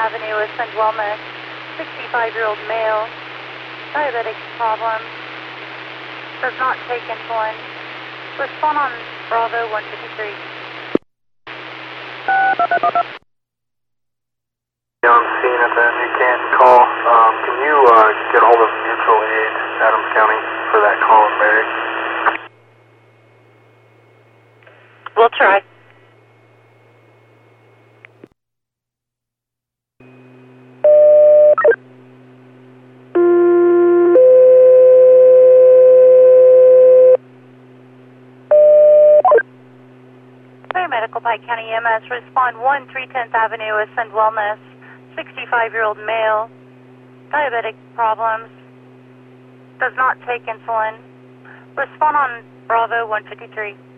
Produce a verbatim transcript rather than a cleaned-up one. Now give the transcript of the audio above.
Avenue, Ascend Wellness, sixty-five-year-old male, diabetic problems, does not take insulin. Respond on Bravo one fifty-three. Young scene at the New Canton call. Um, can you uh, get hold of mutual aid, Adams County, for that call in Barry? We'll try. Medical Pike County E M S, respond one three tenth Avenue, Ascend Wellness, sixty-five-year-old male, diabetic problems, does not take insulin. Respond on Bravo one fifty-three.